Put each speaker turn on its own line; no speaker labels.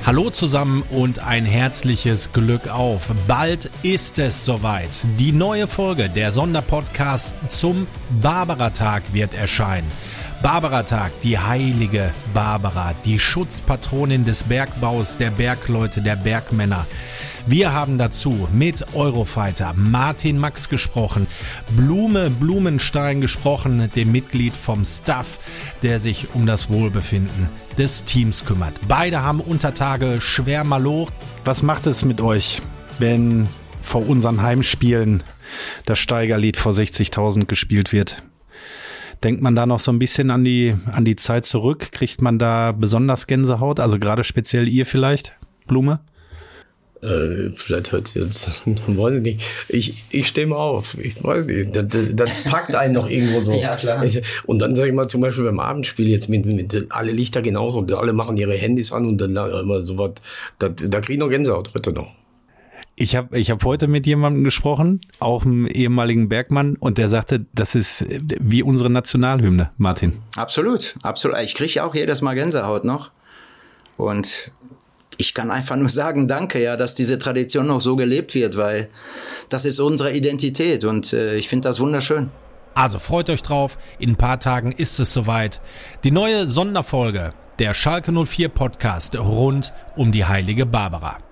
Hallo zusammen und ein herzliches Glück auf. Bald ist es soweit. Die neue Folge der Sonderpodcast zum Barbara-Tag wird erscheinen. Barbara-Tag, die heilige Barbara, die Schutzpatronin des Bergbaus, der Bergleute, der Bergmänner. Wir haben dazu mit Eurofighter Martin Max gesprochen, Blume Blumenstein gesprochen, dem Mitglied vom Staff, der sich um das Wohlbefinden des Teams kümmert. Beide haben unter Tage schwer Maloch.
Was macht es mit euch, wenn vor unseren Heimspielen das Steigerlied vor 60.000 gespielt wird? Denkt man da noch so ein bisschen an die Zeit zurück? Kriegt man da besonders Gänsehaut? Also gerade speziell ihr vielleicht, Blume?
Vielleicht hört es jetzt, weiß ich nicht. Ich stehe mal auf. Ich weiß nicht. Das packt einen noch irgendwo so.
Ja, klar.
Und dann sage ich mal zum Beispiel beim Abendspiel jetzt mit alle Lichter genauso und alle machen ihre Handys an und dann immer sowas. Da kriege ich noch Gänsehaut heute noch.
Ich hab heute mit jemandem gesprochen, auch einem ehemaligen Bergmann, und der sagte, das ist wie unsere Nationalhymne, Martin.
Absolut, absolut. Ich kriege auch jedes Mal Gänsehaut noch. Und ich kann einfach nur sagen, danke, ja, dass diese Tradition noch so gelebt wird, weil das ist unsere Identität und ich finde das wunderschön.
Also freut euch drauf, in ein paar Tagen ist es soweit. Die neue Sonderfolge, der Schalke 04 Podcast rund um die heilige Barbara.